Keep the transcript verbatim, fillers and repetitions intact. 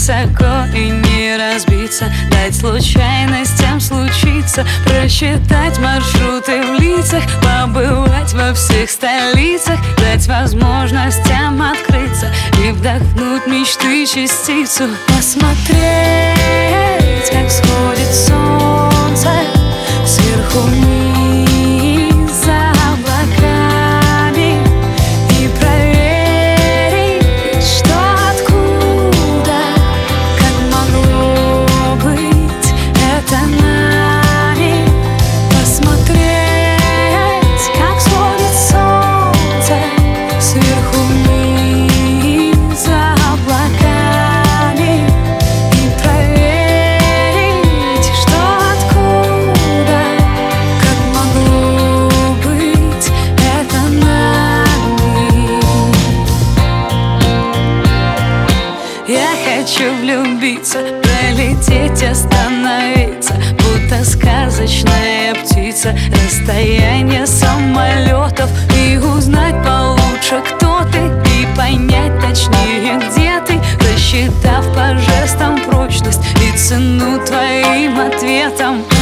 высоко и не разбиться, дать случайностям случиться, просчитать маршруты в лицах, побывать во всех столицах, дать возможностям открыться и вдохнуть мечты частицу. Посмотреть, как всходит солнце сверху вниз за облаками, и проверить, что откуда, как могло быть это нами. Посмотреть, как всходит солнце сверху вниз за облаками, и проверить, что откуда, как могло быть это нами. Я хочу влюбиться, пролететь, остановиться, будто сказочная птица, расстояние самолетов, и узнать получше, кто ты, и понять точнее, где ты, рассчитав по жестам прочность и цену твоим ответам.